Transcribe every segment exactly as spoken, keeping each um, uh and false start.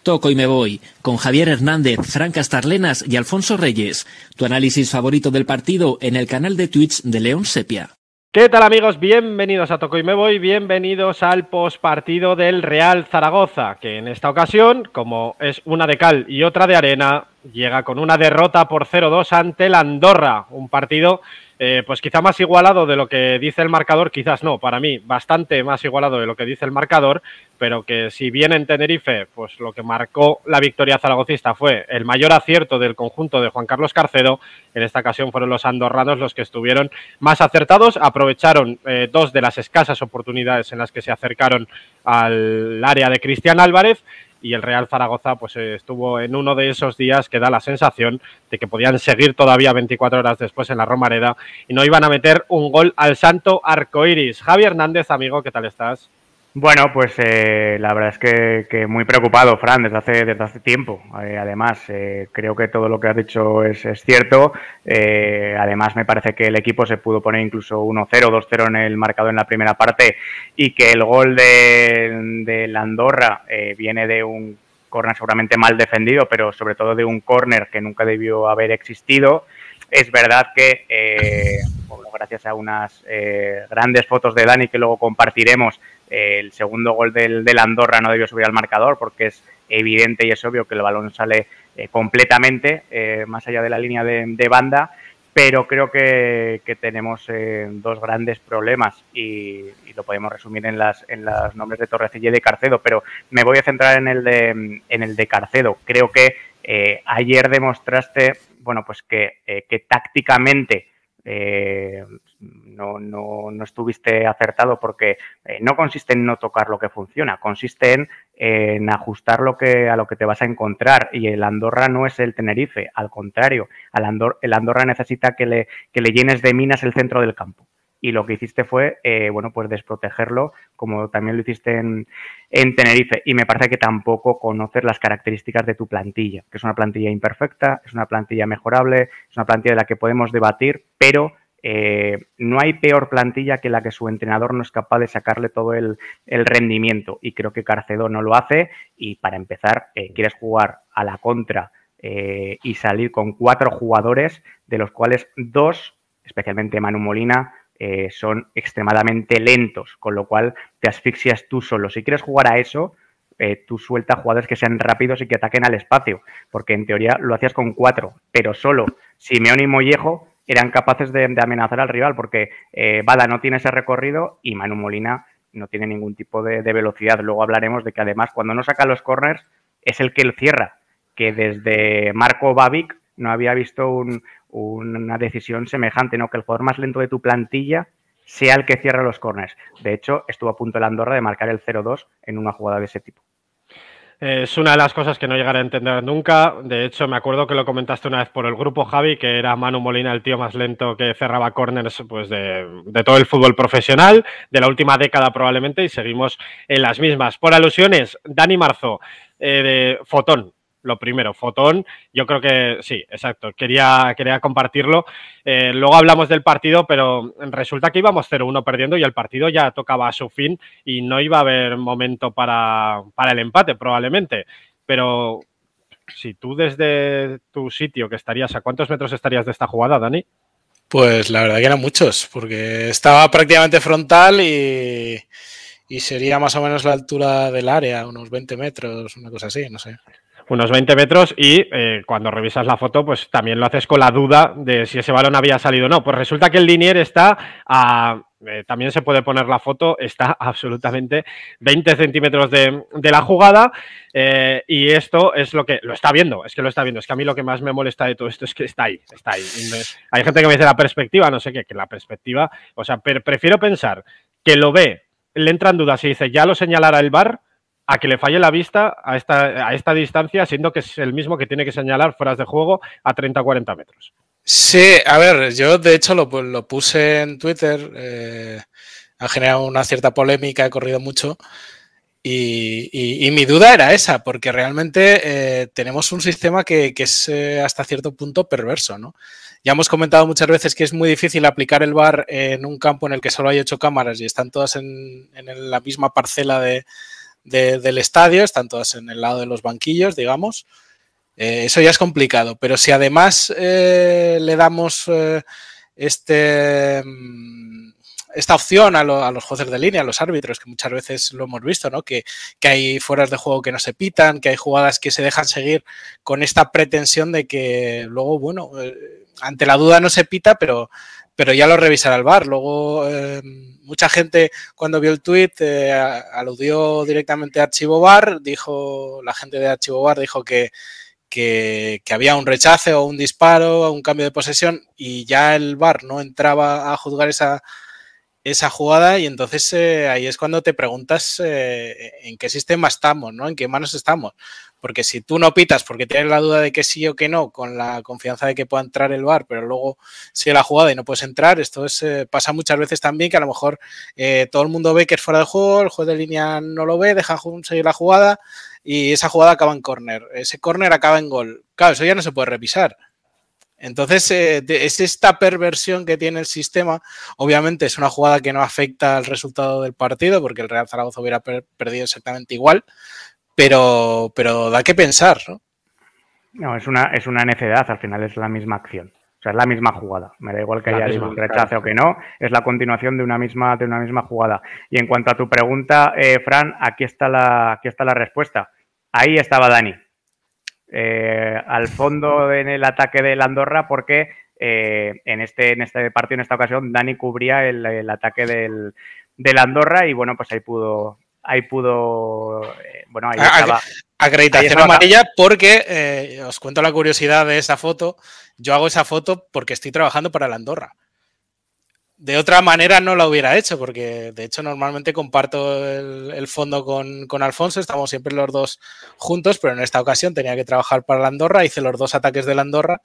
Toco y me voy, con Javier Hernández, Fran Castarlenas y Alfonso Reyes. Tu análisis favorito del partido en el canal de Twitch de León Sepia. ¿Qué tal, amigos? Bienvenidos a Toco y me voy, bienvenidos al postpartido del Real Zaragoza, que en esta ocasión, como es una de cal y otra de arena, llega con una derrota por cero dos ante el Andorra, un partido eh, pues quizá más igualado de lo que dice el marcador, quizás no, para mí bastante más igualado de lo que dice el marcador, pero que si bien en Tenerife pues lo que marcó la victoria zaragocista fue el mayor acierto del conjunto de Juan Carlos Carcedo, en esta ocasión fueron los andorranos los que estuvieron más acertados, aprovecharon eh, dos de las escasas oportunidades en las que se acercaron al área de Cristian Álvarez, y el Real Zaragoza pues estuvo en uno de esos días que da la sensación de que podían seguir todavía veinticuatro horas después en la Romareda y no iban a meter un gol al santo arcoiris. Javi Hernández, amigo, ¿qué tal estás? Bueno, pues eh, la verdad es que, que muy preocupado, Fran, desde hace, desde hace tiempo. Eh, además, eh, creo que todo lo que has dicho es, es cierto. Eh, además, me parece que el equipo se pudo poner incluso uno cero, dos cero en el marcador en la primera parte y que el gol de, de la Andorra eh, viene de un córner seguramente mal defendido, pero sobre todo de un córner que nunca debió haber existido. Es verdad que, eh, bueno, gracias a unas eh, grandes fotos de Dani que luego compartiremos, eh, el segundo gol del, del Andorra no debió subir al marcador porque es evidente y es obvio que el balón sale eh, completamente eh, más allá de la línea de, de banda, pero creo que, que tenemos eh, dos grandes problemas y, y lo podemos resumir en las en los nombres de Torrecilla y de Carcedo, pero me voy a centrar en el de, en el de Carcedo. Creo que eh, ayer demostraste bueno, pues que, eh, que tácticamente eh, no, no, no estuviste acertado porque eh, no consiste en no tocar lo que funciona, consiste en, eh, en ajustar lo que, a lo que te vas a encontrar, y el Andorra no es el Tenerife, al contrario, el Andorra, el Andorra necesita que le, que le llenes de minas el centro del campo. Y lo que hiciste fue, eh, bueno, pues desprotegerlo, como también lo hiciste en, en Tenerife. Y me parece que tampoco conoces las características de tu plantilla, que es una plantilla imperfecta, es una plantilla mejorable, es una plantilla de la que podemos debatir, pero eh, no hay peor plantilla que la que su entrenador no es capaz de sacarle todo el, el rendimiento. Y creo que Carcedo no lo hace. Y para empezar, eh, quieres jugar a la contra eh, y salir con cuatro jugadores, de los cuales dos, especialmente Manu Molina, Eh, son extremadamente lentos, con lo cual te asfixias tú solo. Si quieres jugar a eso, eh, tú suelta jugadores que sean rápidos y que ataquen al espacio, porque en teoría lo hacías con cuatro, pero solo Simeone y Mollejo eran capaces de, de amenazar al rival, porque eh, Bada no tiene ese recorrido y Manu Molina no tiene ningún tipo de, de velocidad. Luego hablaremos de que además cuando no saca los corners es el que él cierra, que desde Marco Babic no había visto un, una decisión semejante, ¿no? Que el jugador más lento de tu plantilla sea el que cierra los corners. De hecho, estuvo a punto el Andorra de marcar el cero dos en una jugada de ese tipo. Es una de las cosas que no llegaré a entender nunca. De hecho, me acuerdo que lo comentaste una vez por el grupo, Javi, que era Manu Molina el tío más lento que cerraba corners pues de, de todo el fútbol profesional, de la última década probablemente, y seguimos en las mismas. Por alusiones, Dani Marzo, eh, de Fotón. Lo primero, Fotón, yo creo que sí, exacto, quería, quería compartirlo. Eh, luego hablamos del partido, pero resulta que íbamos cero uno perdiendo y el partido ya tocaba a su fin y no iba a haber momento para, para el empate probablemente. Pero si tú desde tu sitio, que estarías, ¿a cuántos metros estarías de esta jugada, Dani? Pues la verdad que eran muchos, porque estaba prácticamente frontal y, y sería más o menos la altura del área, unos veinte metros, una cosa así, no sé. Unos veinte metros y eh, cuando revisas la foto pues también lo haces con la duda de si ese balón había salido o no. Pues resulta que el linier está a... Eh, también se puede poner la foto, está absolutamente veinte centímetros de, de la jugada eh, y esto es lo que... Lo está viendo, es que lo está viendo. Es que a mí lo que más me molesta de todo esto es que está ahí, está ahí. Me, hay gente que me dice la perspectiva, no sé qué, que la perspectiva... O sea, per, prefiero pensar que lo ve, le entra en dudas y dice ya lo señalará el V A R a que le falle la vista a esta, a esta distancia, siendo que es el mismo que tiene que señalar fueras de juego a treinta o cuarenta metros. Sí, a ver, yo de hecho lo, lo puse en Twitter, eh, ha generado una cierta polémica, he corrido mucho y, y, y mi duda era esa, porque realmente eh, tenemos un sistema que, que es eh, hasta cierto punto perverso, ¿no? Ya hemos comentado muchas veces que es muy difícil aplicar el V A R en un campo en el que solo hay ocho cámaras y están todas en, en la misma parcela de de, del estadio, están todas en el lado de los banquillos, digamos. Eh, eso ya es complicado, pero si además eh, le damos eh, este... esta opción a, lo, a los jueces de línea, a los árbitros, que muchas veces lo hemos visto, ¿no? Que, que hay fueras de juego que no se pitan, que hay jugadas que se dejan seguir con esta pretensión de que luego, bueno, eh, ante la duda no se pita, pero, pero ya lo revisará el V A R. Luego, eh, mucha gente cuando vio el tuit eh, aludió directamente a Archivo V A R, dijo, la gente de Archivo V A R dijo que Que, que había un rechace o un disparo, un cambio de posesión y ya el V A R no entraba a juzgar esa, esa jugada y entonces eh, ahí es cuando te preguntas eh, en qué sistema estamos, ¿no? En qué manos estamos. Porque si tú no pitas porque tienes la duda de que sí o que no, con la confianza de que pueda entrar el V A R, pero luego sigue la jugada y no puedes entrar, esto es, eh, pasa muchas veces también que a lo mejor eh, todo el mundo ve que es fuera de juego, el juez de línea no lo ve, deja seguir la jugada y esa jugada acaba en córner. Ese córner acaba en gol. Claro, eso ya no se puede revisar. Entonces, eh, es esta perversión que tiene el sistema. Obviamente es una jugada que no afecta al resultado del partido porque el Real Zaragoza hubiera per perdido exactamente igual, pero, pero da que pensar, ¿no? No, es una, es una necedad, al final es la misma acción. O sea, es la misma jugada. Me da igual que haya un rechace o que no, es la continuación de una misma, de una misma jugada. Y en cuanto a tu pregunta, eh, Fran, aquí está la, aquí está la respuesta. Ahí estaba Dani. Eh, al fondo en el ataque del Andorra porque eh, en, este, en este partido, en esta ocasión, Dani cubría el, el ataque del, del Andorra y bueno, pues ahí pudo... Ahí pudo... Eh, bueno, ahí estaba... Acreditación amarilla porque, eh, os cuento la curiosidad de esa foto, yo hago esa foto porque estoy trabajando para el Andorra. De otra manera no la hubiera hecho, porque de hecho normalmente comparto el, el fondo con, con Alfonso, estamos siempre los dos juntos, pero en esta ocasión tenía que trabajar para el Andorra, hice los dos ataques del Andorra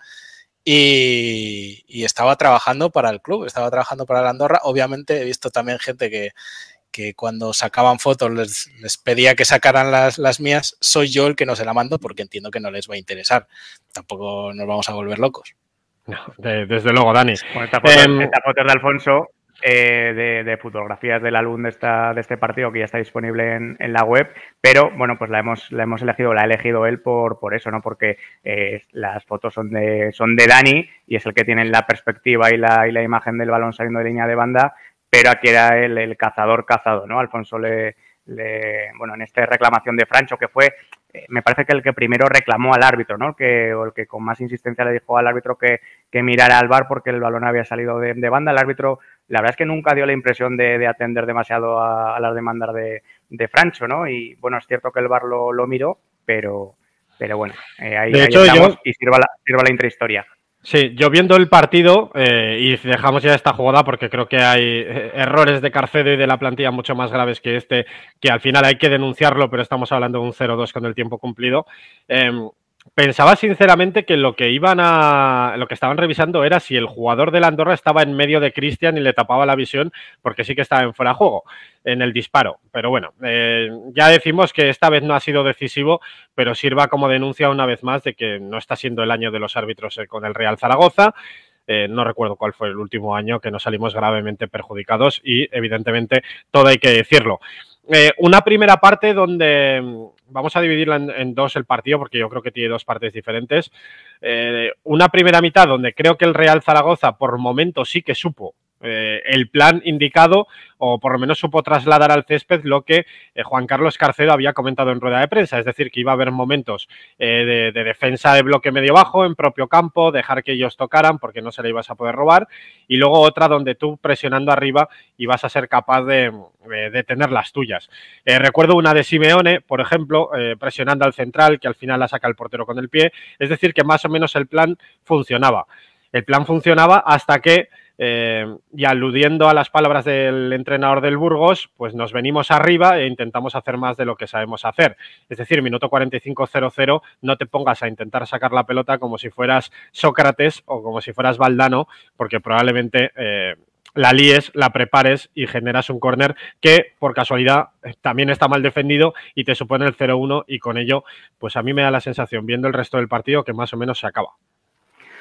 y, y estaba trabajando para el club, estaba trabajando para el Andorra. Obviamente he visto también gente que, que cuando sacaban fotos les, les pedía que sacaran las, las mías, soy yo el que no se la mando porque entiendo que no les va a interesar, tampoco nos vamos a volver locos. No, de, desde luego, Dani. Bueno, esta foto, eh, esta foto es de Alfonso, eh, de, de fotografías del álbum de, esta, de este partido que ya está disponible en, en la web, pero bueno, pues la hemos, la hemos elegido, la ha elegido él por, por eso, ¿no? Porque eh, las fotos son de, son de Dani y es el que tiene la perspectiva y la, y la imagen del balón saliendo de línea de banda, pero aquí era el, el cazador cazado, ¿no? Alfonso le, le, bueno, en esta reclamación de Francho, que fue... Me parece que el que primero reclamó al árbitro, ¿no? El que, o el que con más insistencia le dijo al árbitro que, que mirara al V A R porque el balón había salido de, de banda. El árbitro, la verdad es que nunca dio la impresión de, de atender demasiado a, a las demandas de, de Francho, ¿no? Y bueno, es cierto que el V A R lo, lo miró, pero, pero bueno, eh, ahí, de ahí hecho, estamos yo... y sirva la, sirva la intrahistoria. Sí, yo viendo el partido, eh, y dejamos ya esta jugada porque creo que hay eh, errores de Carcedo y de la plantilla mucho más graves que este, que al final hay que denunciarlo, pero estamos hablando de un cero dos con el tiempo cumplido. Eh, pensaba sinceramente que lo que iban a, lo que estaban revisando era si el jugador del Andorra estaba en medio de Cristian y le tapaba la visión, porque sí que estaba en fuera de juego en el disparo. Pero bueno, eh, ya decimos que esta vez no ha sido decisivo, pero sirva como denuncia una vez más de que no está siendo el año de los árbitros con el Real Zaragoza. Eh, no recuerdo cuál fue el último año que nos salimos gravemente perjudicados y evidentemente todo hay que decirlo. Eh, una primera parte donde vamos a dividirla en, en dos el partido porque yo creo que tiene dos partes diferentes. Eh, una primera mitad donde creo que el Real Zaragoza por momentos sí que supo eh, el plan indicado o por lo menos supo trasladar al césped lo que eh, Juan Carlos Carcedo había comentado en rueda de prensa, es decir, que iba a haber momentos eh, de, de defensa de bloque medio bajo en propio campo, dejar que ellos tocaran porque no se le ibas a poder robar y luego otra donde tú presionando arriba ibas a ser capaz de, de, de tener las tuyas. Eh, recuerdo una de Simeone, por ejemplo, eh, presionando al central que al final la saca el portero con el pie, es decir, que más o menos el plan funcionaba. El plan funcionaba hasta que Eh, y aludiendo a las palabras del entrenador del Burgos, pues nos venimos arriba e intentamos hacer más de lo que sabemos hacer. Es decir, minuto cuarenta y cinco cero cero, no te pongas a intentar sacar la pelota como si fueras Sócrates o como si fueras Valdano, porque probablemente eh, la líes, la prepares y generas un córner que, por casualidad, también está mal defendido y te supone el cero uno y con ello, pues a mí me da la sensación, viendo el resto del partido, que más o menos se acaba.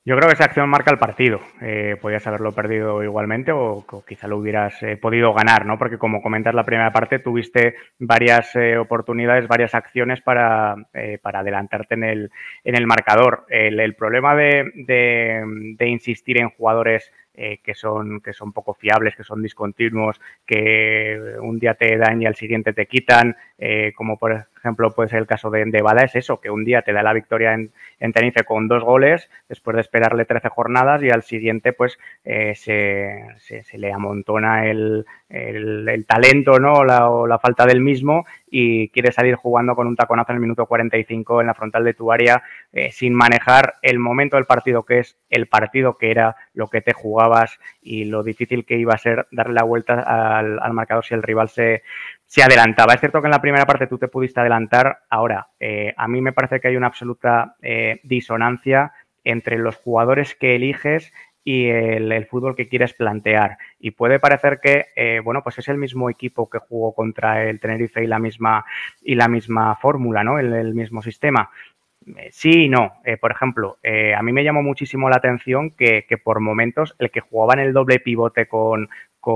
Yo creo que esa acción marca el partido. Eh, podías haberlo perdido igualmente o, o quizá lo hubieras eh, podido ganar, ¿no? Porque como comentas la primera parte, tuviste varias eh, oportunidades, varias acciones para, eh, para adelantarte en el, en el marcador. El, el problema de, de, de insistir en jugadores eh, que son que son poco fiables, que son discontinuos, que un día te dan y al siguiente te quitan, eh, como por ejemplo puede ser el caso de, de Bada, es eso, que un día te da la victoria en, en Tenerife con dos goles, después de esperarle trece jornadas y al siguiente pues eh, se, se, se le amontona el, el, el talento, ¿no? O la, o la falta del mismo y quiere salir jugando con un taconazo en el minuto cuarenta y cinco en la frontal de tu área eh, sin manejar el momento del partido, que es el partido que era, lo que te jugabas y lo difícil que iba a ser darle la vuelta al, al marcador si el rival se, se adelantaba. Es cierto que en la primera parte tú te pudiste adelantar. Ahora, eh, a mí me parece que hay una absoluta eh, disonancia entre los jugadores que eliges y el, el fútbol que quieres plantear. Y puede parecer que, eh, bueno, pues es el mismo equipo que jugó contra el Tenerife y la misma, y la misma fórmula, ¿no? El, el mismo sistema. Eh, sí y no. Eh, por ejemplo, eh, a mí me llamó muchísimo la atención que, que por momentos el que jugaba en el doble pivote con,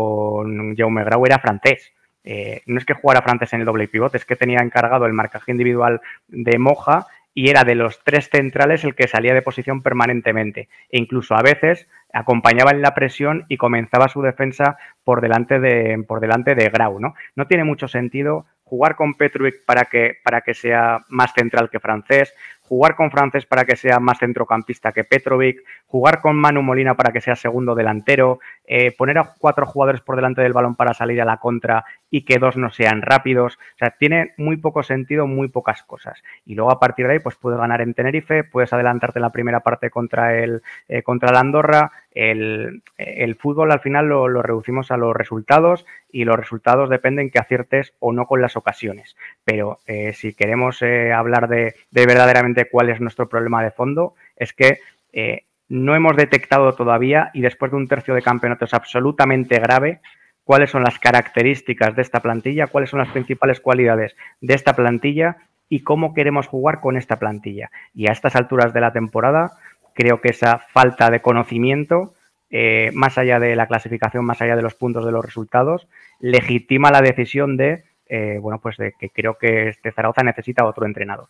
con Jaume Grau era francés. Eh, no es que jugara francés en el doble pivote, es que tenía encargado el marcaje individual de Moja y era de los tres centrales el que salía de posición permanentemente. E incluso a veces acompañaba en la presión y comenzaba su defensa por delante de, por delante de Grau, ¿no? No tiene mucho sentido jugar con Petrovic para que, para que sea más central que Francés, jugar con Francés para que sea más centrocampista que Petrovic, jugar con Manu Molina para que sea segundo delantero, eh, poner a cuatro jugadores por delante del balón para salir a la contra y que dos no sean rápidos. O sea, tiene muy poco sentido, muy pocas cosas. Y luego a partir de ahí pues puedes ganar en Tenerife, puedes adelantarte en la primera parte contra el, eh, contra el Andorra. El, el fútbol al final lo, lo reducimos a los resultados y los resultados dependen que aciertes o no con las ocasiones. Pero eh, si queremos eh, hablar de, de verdaderamente cuál es nuestro problema de fondo, es que eh, no hemos detectado todavía, y después de un tercio de campeonato es absolutamente grave, cuáles son las características de esta plantilla, cuáles son las principales cualidades de esta plantilla y cómo queremos jugar con esta plantilla. Y a estas alturas de la temporada creo que esa falta de conocimiento, eh, más allá de la clasificación, más allá de los puntos de los resultados, legitima la decisión de, eh, bueno, pues de que creo que este Zaragoza necesita otro entrenador.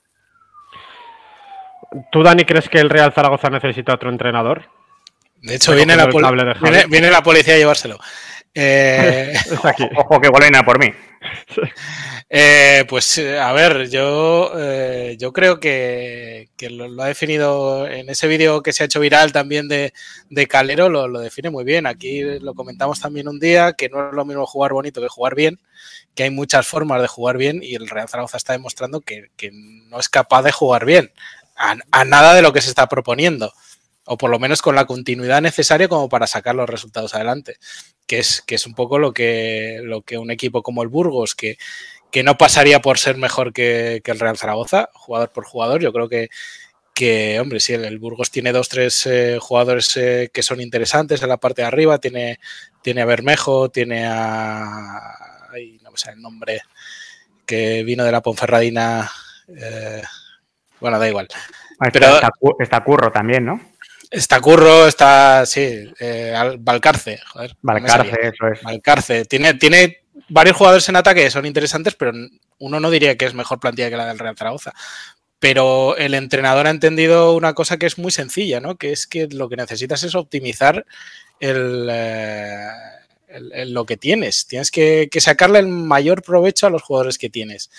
¿Tú, Dani, crees que el Real Zaragoza necesita otro entrenador? De hecho, viene la, de viene, viene la policía a llevárselo. Eh... ojo, ojo, que vuelven a por mí. Eh, pues a ver, yo, eh, yo creo que, que lo, lo ha definido en ese vídeo que se ha hecho viral también de, de Calero, lo, lo define muy bien. Aquí lo comentamos también un día, que no es lo mismo jugar bonito que jugar bien, que hay muchas formas de jugar bien y el Real Zaragoza está demostrando que, que no es capaz de jugar bien a, a nada de lo que se está proponiendo, o por lo menos con la continuidad necesaria como para sacar los resultados adelante, que es, que es un poco lo que, lo que un equipo como el Burgos, que que no pasaría por ser mejor que, que el Real Zaragoza, jugador por jugador. Yo creo que, que hombre, sí, el, el Burgos tiene dos, tres eh, jugadores eh, que son interesantes en la parte de arriba, tiene, tiene a Bermejo, tiene a... Ay, no me sale el nombre, que vino de la Ponferradina, eh, bueno, da igual. Está, Pero, está, está Curro también, ¿no? Está Curro, está, sí, eh, Valcarce, joder. Valcarce, no eso es. Valcarce, tiene... tiene varios jugadores en ataque que son interesantes, pero uno no diría que es mejor plantilla que la del Real Zaragoza. Pero el entrenador ha entendido una cosa que es muy sencilla, ¿no? Que es que lo que necesitas es optimizar el, eh, el, el, lo que tienes. Tienes que, que sacarle el mayor provecho a los jugadores que tienes.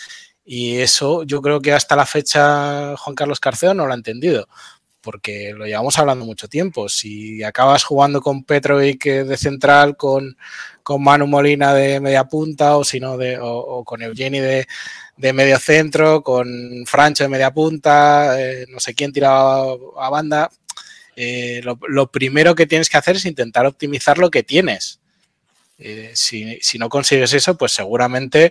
Y eso yo creo que hasta la fecha Juan Carlos Carceo no lo ha entendido, porque lo llevamos hablando mucho tiempo. Si acabas jugando con Petrovic de central, con, con Manu Molina de media punta, o si no, de, o, o con Eugeni de, de medio centro, con Francho de media punta, eh, no sé quién tiraba a banda, eh, lo, lo primero que tienes que hacer es intentar optimizar lo que tienes. Eh, si, si no consigues eso, pues seguramente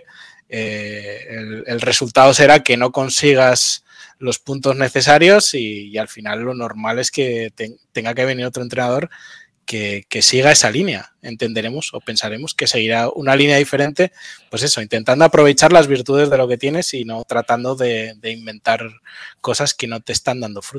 eh, el, el resultado será que no consigas los puntos necesarios y, y al final lo normal es que te, tenga que venir otro entrenador que, que siga esa línea. Entenderemos o pensaremos que seguirá una línea diferente, pues eso, intentando aprovechar las virtudes de lo que tienes y no tratando de, de inventar cosas que no te están dando frutos.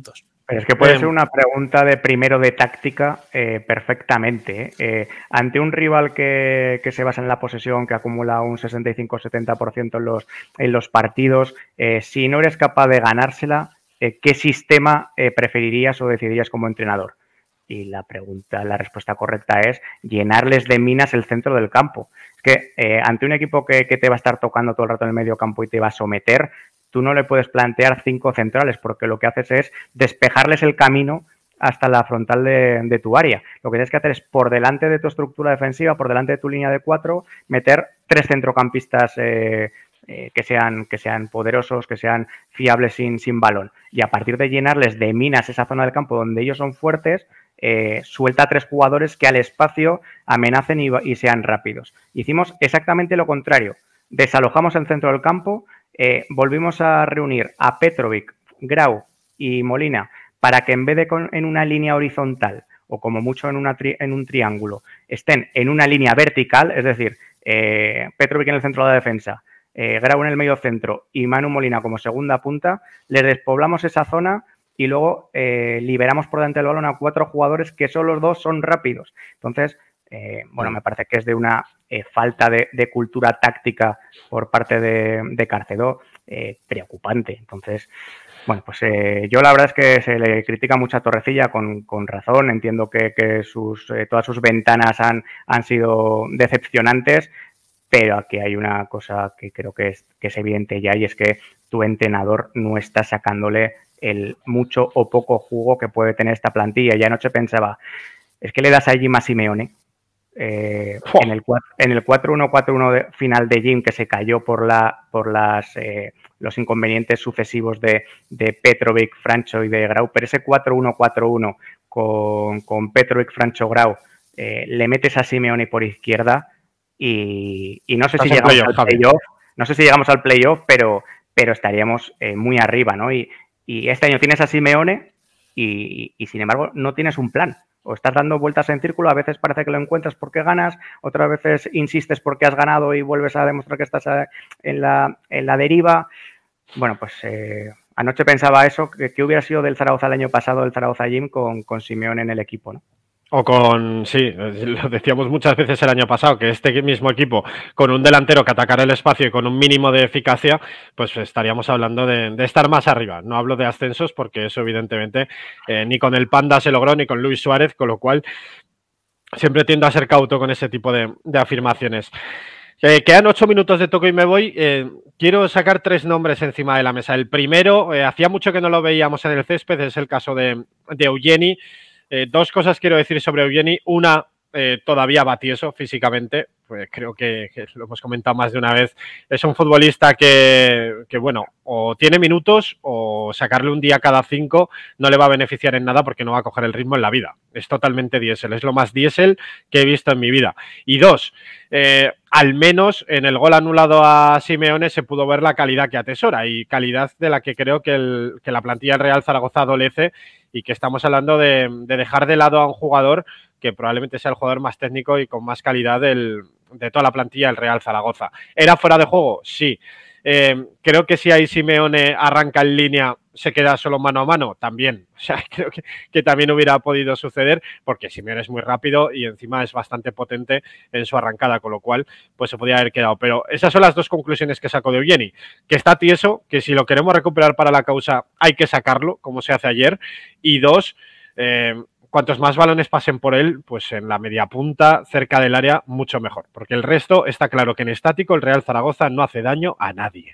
Pero es que puede Eh, ser una pregunta de primero de táctica eh, perfectamente. ¿eh? Eh, ante un rival que, que se basa en la posesión, que acumula un sesenta y cinco setenta por ciento en los, en los partidos, eh, si no eres capaz de ganársela, eh, ¿qué sistema eh, preferirías o decidirías como entrenador? Y la pregunta, la respuesta correcta es llenarles de minas el centro del campo. Es que eh, ante un equipo que, que te va a estar tocando todo el rato en el medio campo y te va a someter, tú no le puedes plantear cinco centrales porque lo que haces es despejarles el camino hasta la frontal de, de tu área. Lo que tienes que hacer es por delante de tu estructura defensiva, por delante de tu línea de cuatro, meter tres centrocampistas eh, eh, que sean, que sean poderosos, que sean fiables sin, sin balón. Y a partir de llenarles de minas esa zona del campo donde ellos son fuertes, eh, suelta a tres jugadores que al espacio amenacen y, y sean rápidos. Hicimos exactamente lo contrario. Desalojamos el centro del campo, eh, volvimos a reunir a Petrovic, Grau y Molina para que en vez de con, en una línea horizontal o como mucho en, una tri, en un triángulo estén en una línea vertical, es decir, eh, Petrovic en el centro de la defensa, eh, Grau en el medio centro y Manu Molina como segunda punta, les despoblamos esa zona y luego eh, liberamos por delante del balón a cuatro jugadores que solo los dos son rápidos. Entonces, eh, bueno, me parece que es de una eh, falta de, de cultura táctica por parte de, de Carcedo eh, preocupante. Entonces, bueno, pues eh, yo la verdad es que se le critica mucho a Torrecilla con, con razón. Entiendo que, que sus, eh, todas sus ventanas han, han sido decepcionantes, pero aquí hay una cosa que creo que es, que es evidente ya, y es que tu entrenador no está sacándole el mucho o poco jugo que puede tener esta plantilla. Y anoche pensaba, es que le das a Jim a Simeone eh, oh. en el en el cuatro uno cuatro uno final de Jim, que se cayó por la por las eh, los inconvenientes sucesivos de, de Petrovic, Francho y de Grau, pero ese cuatro uno cuatro uno con, con Petrovic, Francho, Grau, eh, le metes a Simeone por izquierda y, y no sé si llegamos al playoff, no sé si llegamos al playoff, pero, pero estaríamos eh, muy arriba, ¿no? Y, y este año tienes a Simeone y, y sin embargo no tienes un plan. O estás dando vueltas en círculo, a veces parece que lo encuentras porque ganas, otras veces insistes porque has ganado y vuelves a demostrar que estás en la, en la deriva. Bueno, pues eh, anoche pensaba eso, que, que hubiera sido del Zaragoza el año pasado, el Zaragoza Gym con, con Simeone en el equipo, ¿no? O con, sí, lo decíamos muchas veces el año pasado, que este mismo equipo, con un delantero que atacara el espacio y con un mínimo de eficacia, pues estaríamos hablando de, de estar más arriba. No hablo de ascensos porque eso evidentemente eh, ni con el Panda se logró, ni con Luis Suárez, con lo cual siempre tiendo a ser cauto con ese tipo de, de afirmaciones. Eh, quedan ocho minutos de toco y me voy. Eh, quiero sacar tres nombres encima de la mesa. El primero, eh, hacía mucho que no lo veíamos en el césped, es el caso de, de Eugeni. Eh, dos cosas quiero decir sobre Eugeni. Una, eh, todavía va tieso físicamente. Pues creo que, que lo hemos comentado más de una vez. Es un futbolista que, que, bueno, o tiene minutos o sacarle un día cada cinco no le va a beneficiar en nada porque no va a coger el ritmo en la vida. Es totalmente diésel. Es lo más diésel que he visto en mi vida. Y dos, eh, al menos en el gol anulado a Simeone se pudo ver la calidad que atesora y calidad de la que creo que, el, que la plantilla del Real Zaragoza adolece y que estamos hablando de, de dejar de lado a un jugador que probablemente sea el jugador más técnico y con más calidad del, de toda la plantilla del Real Zaragoza. ¿Era fuera de juego? Sí. Eh, creo que si ahí Simeone arranca en línea, se queda solo mano a mano, también. O sea, creo que, que también hubiera podido suceder porque Simeone es muy rápido y encima es bastante potente en su arrancada, con lo cual pues se podía haber quedado. Pero esas son las dos conclusiones que saco de Eugeni, que está tieso, que si lo queremos recuperar para la causa hay que sacarlo, como se hace ayer, y dos, eh, cuantos más balones pasen por él, pues en la media punta, cerca del área, mucho mejor. Porque el resto está claro que en estático el Real Zaragoza no hace daño a nadie.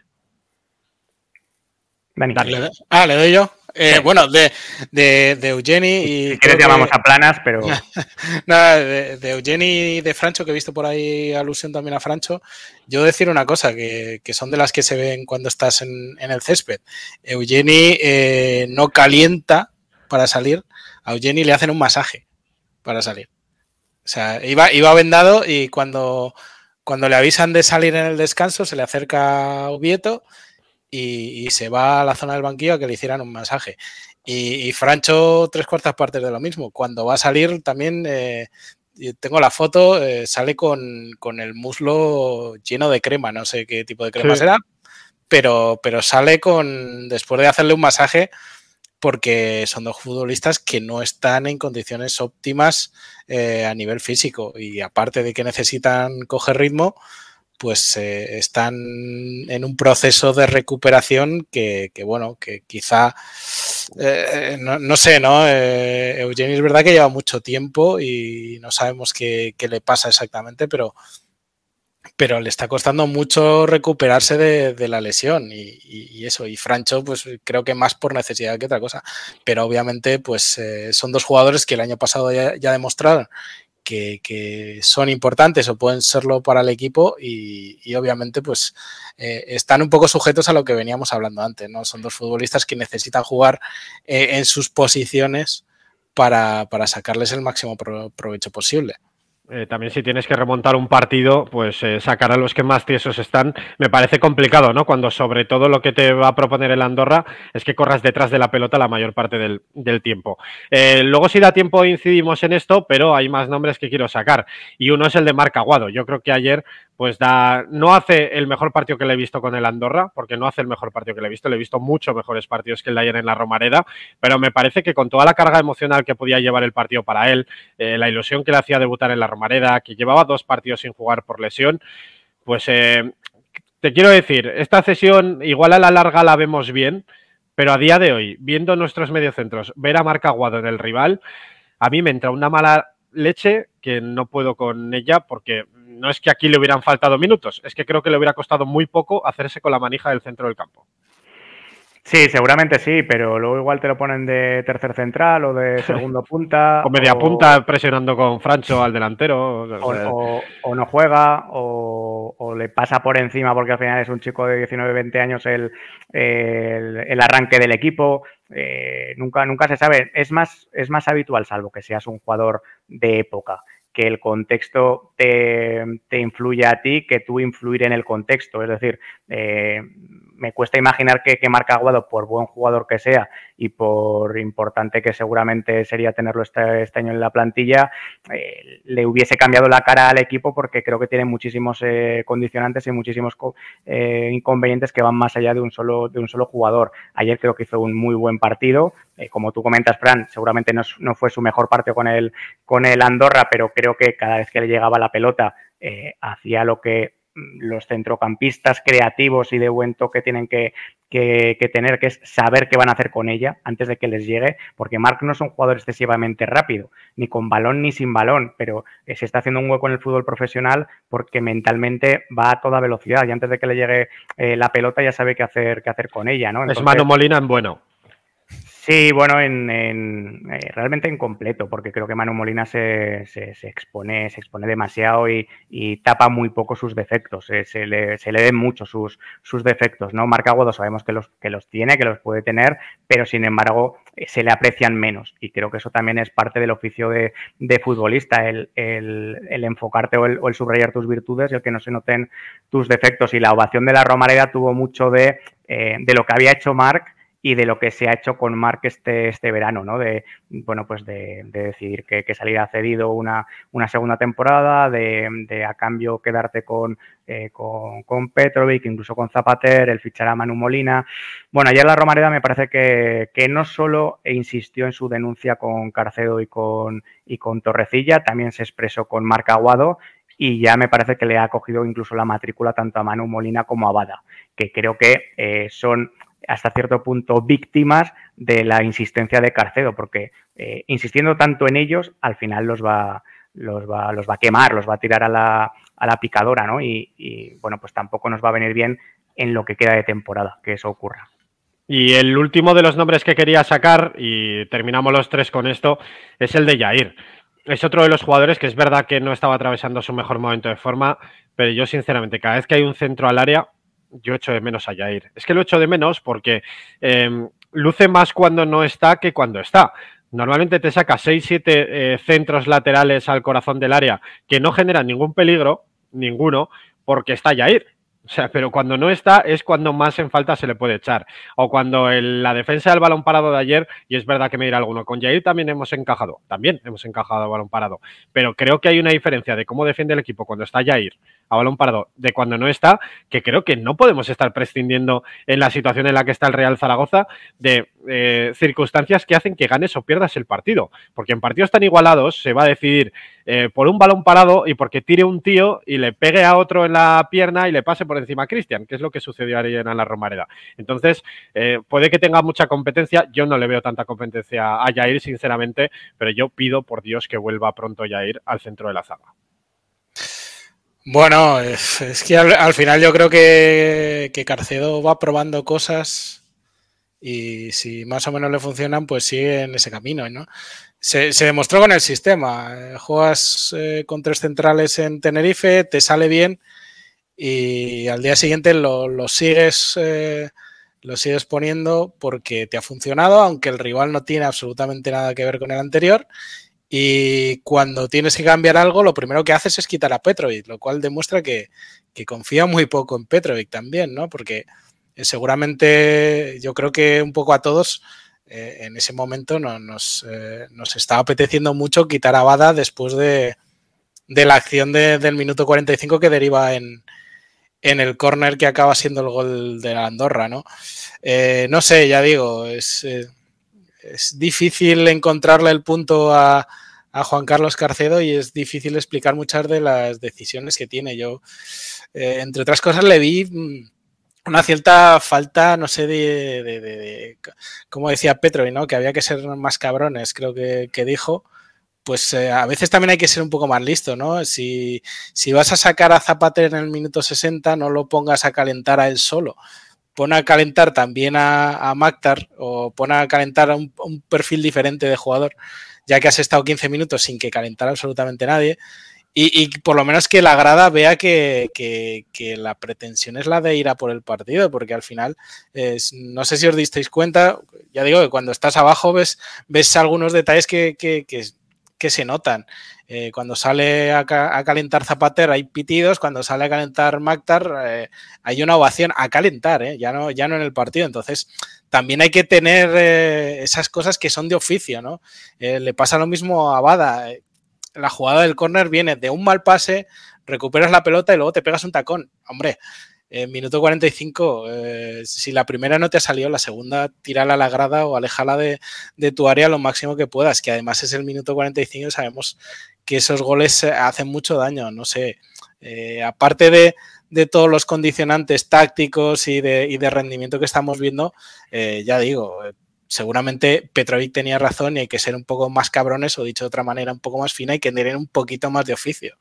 Dani. Dale. Ah, le doy yo. Eh, sí. Bueno, de, de, de Eugeni y... Si quieres llamamos que... a planas, pero... Nada, de, de Eugeni y de Francho, que he visto por ahí alusión también a Francho, yo decir una cosa, que, que son de las que se ven cuando estás en, en el césped. Eugeni eh, no calienta para salir. A Eugeni le hacen un masaje para salir. O sea, iba, iba vendado y cuando, cuando le avisan de salir en el descanso se le acerca a Ubieto y, y se va a la zona del banquillo a que le hicieran un masaje. Y, y Francho, tres cuartas partes de lo mismo. Cuando va a salir también, eh, tengo la foto, eh, sale con, con el muslo lleno de crema. No sé qué tipo de crema sí. será, pero, pero sale con, después de hacerle un masaje, porque son dos futbolistas que no están en condiciones óptimas eh, a nivel físico y aparte de que necesitan coger ritmo, pues eh, están en un proceso de recuperación que, que bueno, que quizá, eh, no, no sé, ¿no? Eh, Eugenio es verdad que lleva mucho tiempo y no sabemos qué, qué le pasa exactamente, pero, pero le está costando mucho recuperarse de, de la lesión y, y, y eso. Y Francho, pues creo que más por necesidad que otra cosa. Pero obviamente, pues eh, son dos jugadores que el año pasado ya, ya demostraron Que, que son importantes o pueden serlo para el equipo y, y obviamente pues eh, están un poco sujetos a lo que veníamos hablando antes, ¿no? Son dos futbolistas que necesitan jugar eh, en sus posiciones para, para sacarles el máximo pro, provecho posible. Eh, también si tienes que remontar un partido, pues eh, sacar a los que más tiesos están me parece complicado, ¿no? Cuando sobre todo lo que te va a proponer el Andorra es que corras detrás de la pelota la mayor parte del, del tiempo. Eh, luego si da tiempo incidimos en esto, pero hay más nombres que quiero sacar y uno es el de Marc Aguado. Yo creo que ayer pues da, no hace el mejor partido que le he visto con el Andorra, porque no hace el mejor partido que le he visto, le he visto mucho mejores partidos que el de ayer en la Romareda, pero me parece que con toda la carga emocional que podía llevar el partido para él, eh, la ilusión que le hacía debutar en la Romareda, que llevaba dos partidos sin jugar por lesión, pues eh, te quiero decir, esta cesión igual a la larga la vemos bien, pero a día de hoy, viendo nuestros mediocentros, ver a Marc Aguado en el rival, a mí me entra una mala leche que no puedo con ella porque no es que aquí le hubieran faltado minutos, es que creo que le hubiera costado muy poco hacerse con la manija del centro del campo. Sí, seguramente sí, pero luego igual te lo ponen de tercer central o de segundo punta. O media o, punta presionando con Francho al delantero. O, o, o no juega o, o le pasa por encima porque al final es un chico de diecinueve, veinte años el, el, el arranque del equipo. Eh, nunca, nunca se sabe. Es más, es más habitual, salvo que seas un jugador de época, que el contexto te, te influya a ti que tú influir en el contexto. Es decir, eh, me cuesta imaginar que, que Marc Aguado, por buen jugador que sea y por importante que seguramente sería tenerlo este, este año en la plantilla, eh, le hubiese cambiado la cara al equipo porque creo que tiene muchísimos eh, condicionantes y muchísimos eh, inconvenientes que van más allá de un solo, de un solo jugador. Ayer creo que hizo un muy buen partido. Eh, como tú comentas, Fran, seguramente no, no fue su mejor partido con el, con el Andorra, pero creo que cada vez que le llegaba la pelota eh, hacía lo que los centrocampistas creativos y de buen toque tienen que, que, que tener, que es saber qué van a hacer con ella antes de que les llegue, porque Marc no es un jugador excesivamente rápido, ni con balón ni sin balón, pero eh, se está haciendo un hueco en el fútbol profesional porque mentalmente va a toda velocidad y antes de que le llegue eh, la pelota ya sabe qué hacer, qué hacer con ella, ¿no? Entonces, es Manu Molina en bueno. Sí, bueno, en, en eh, realmente incompleto, porque creo que Manu Molina se, se, se expone se expone demasiado y, y tapa muy poco sus defectos, eh, se, le, se le ven mucho sus, sus defectos, ¿no? Marc Aguado sabemos que los, que los tiene, que los puede tener, pero sin embargo eh, se le aprecian menos y creo que eso también es parte del oficio de, de futbolista, el, el, el enfocarte o el, o el subrayar tus virtudes y el que no se noten tus defectos, y la ovación de la Romareda tuvo mucho de, eh, de lo que había hecho Marc y de lo que se ha hecho con Marc este, este verano, ¿no? De, bueno, pues de, de decidir que, que saliera cedido una, una segunda temporada, de, de a cambio quedarte con, eh, con, con Petrovic, incluso con Zapater, el fichar a Manu Molina. Bueno, ayer la Romareda me parece que, que no solo insistió en su denuncia con Carcedo y con, y con Torrecilla, también se expresó con Marc Aguado, y ya me parece que le ha cogido incluso la matrícula tanto a Manu Molina como a Bada, que creo que eh, son hasta cierto punto víctimas de la insistencia de Carcedo, porque eh, insistiendo tanto en ellos, al final los va, los va, los va a quemar, los va a tirar a la, a la picadora, ¿no? Y, y bueno, pues tampoco nos va a venir bien en lo que queda de temporada que eso ocurra. Y el último de los nombres que quería sacar, y terminamos los tres con esto, es el de Yair. Es otro de los jugadores que es verdad que no estaba atravesando su mejor momento de forma, pero yo sinceramente cada vez que hay un centro al área, yo echo de menos a Yair. Es que lo echo de menos porque eh, luce más cuando no está que cuando está. Normalmente te saca seis siete eh, centros laterales al corazón del área que no generan ningún peligro, ninguno, porque está Yair. O sea, pero cuando no está es cuando más en falta se le puede echar. O cuando el, la defensa del balón parado de ayer, y es verdad que me dirá alguno, con Yair también hemos encajado, también hemos encajado el balón parado, pero creo que hay una diferencia de cómo defiende el equipo cuando está Yair a balón parado de cuando no está, que creo que no podemos estar prescindiendo en la situación en la que está el Real Zaragoza de eh, circunstancias que hacen que ganes o pierdas el partido, porque en partidos tan igualados se va a decidir eh, por un balón parado y porque tire un tío y le pegue a otro en la pierna y le pase por encima a Cristian, que es lo que sucedió ayer en la Romareda. Entonces, eh, puede que tenga mucha competencia, yo no le veo tanta competencia a Jair, sinceramente, pero yo pido por Dios que vuelva pronto Jair al centro de la zaga. Bueno, es, es que al, al final yo creo que, que Carcedo va probando cosas y si más o menos le funcionan, pues sigue en ese camino, ¿no? Se, se demostró con el sistema. Juegas eh, con tres centrales en Tenerife, te sale bien y al día siguiente lo, lo sigues eh, lo sigues poniendo porque te ha funcionado, aunque el rival no tiene absolutamente nada que ver con el anterior. Y cuando tienes que cambiar algo, lo primero que haces es quitar a Petrovic, lo cual demuestra que, que confía muy poco en Petrovic también, ¿no? Porque eh, seguramente yo creo que un poco a todos eh, en ese momento no, nos, eh, nos estaba apeteciendo mucho quitar a Bada después de, de la acción de, del minuto cuarenta y cinco que deriva en, en el córner que acaba siendo el gol de la Andorra, ¿no? Eh, no sé, ya digo, es... Eh, Es difícil encontrarle el punto a, a Juan Carlos Carcedo y es difícil explicar muchas de las decisiones que tiene. Yo, eh, entre otras cosas, le vi una cierta falta, no sé, de, de, de, de como decía Petrovic, ¿no? Que había que ser más cabrones, creo que, que dijo. Pues eh, a veces también hay que ser un poco más listo, ¿no? Si, si vas a sacar a Zapater en el minuto sesenta, no lo pongas a calentar a él solo. Pon a calentar también a, a Maktar o pon a calentar a un, un perfil diferente de jugador, ya que has estado quince minutos sin que calentara absolutamente nadie y, y por lo menos que la grada vea que, que, que la pretensión es la de ir a por el partido, porque al final, es, no sé si os disteis cuenta, ya digo que cuando estás abajo ves, ves algunos detalles que, que, que, que se notan. Eh, cuando sale a, ca a calentar Zapater hay pitidos, cuando sale a calentar Maktar eh, hay una ovación a calentar, eh, ya, no, ya no en el partido. Entonces también hay que tener eh, esas cosas que son de oficio, ¿no? Eh, le pasa lo mismo a Bada. La jugada del córner viene de un mal pase, recuperas la pelota y luego te pegas un tacón. Hombre, en minuto cuarenta y cinco, eh, si la primera no te ha salido, la segunda tírala a la grada o aléjala de, de tu área lo máximo que puedas, que además es el minuto cuarenta y cinco y sabemos que esos goles hacen mucho daño, no sé, eh, aparte de, de todos los condicionantes tácticos y de, y de rendimiento que estamos viendo, eh, ya digo, eh, seguramente Petrovic tenía razón y hay que ser un poco más cabrones o dicho de otra manera un poco más fina y que tener un poquito más de oficio.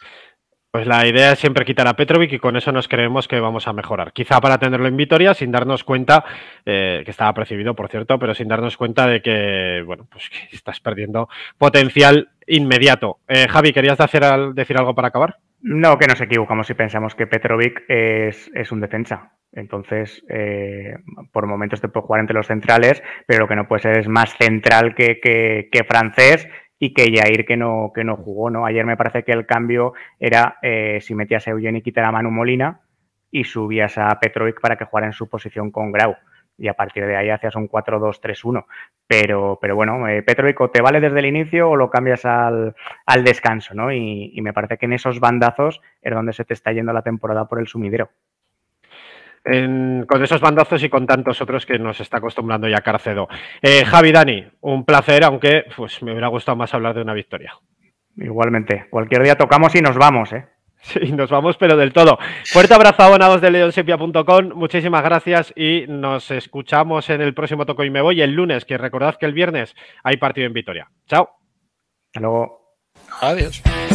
Pues la idea es siempre quitar a Petrovic y con eso nos creemos que vamos a mejorar. Quizá para tenerlo en Vitoria sin darnos cuenta, eh, que estaba percibido, por cierto, pero sin darnos cuenta de que, bueno, pues que estás perdiendo potencial inmediato. Eh, Javi, ¿querías hacer, decir algo para acabar? No, que nos equivocamos si pensamos que Petrovic es, es un defensa. Entonces, eh, por momentos te puede jugar entre los centrales, pero lo que no puede ser es más central que, que, que francés y que Jair que no, que no jugó, ¿no? Ayer me parece que el cambio era eh, si metías a Eugeni, quitar a Manu Molina y subías a Petrovic para que jugara en su posición con Grau. Y a partir de ahí hacías un cuatro dos tres uno. Pero, pero bueno, eh, Petrovic o te vale desde el inicio o lo cambias al, al descanso, ¿no? Y, y me parece que en esos bandazos es donde se te está yendo la temporada por el sumidero. En, con esos bandazos y con tantos otros que nos está acostumbrando ya Carcedo. Eh, Javi, Dani, un placer, aunque pues me hubiera gustado más hablar de una victoria. Igualmente, cualquier día tocamos y nos vamos, ¿eh? Sí, nos vamos, pero del todo. Fuerte abrazo a abonados de leonsepia punto com, muchísimas gracias y nos escuchamos en el próximo Toco y Me Voy el lunes, que recordad que el viernes hay partido en Vitoria. Chao. Hasta luego. Adiós.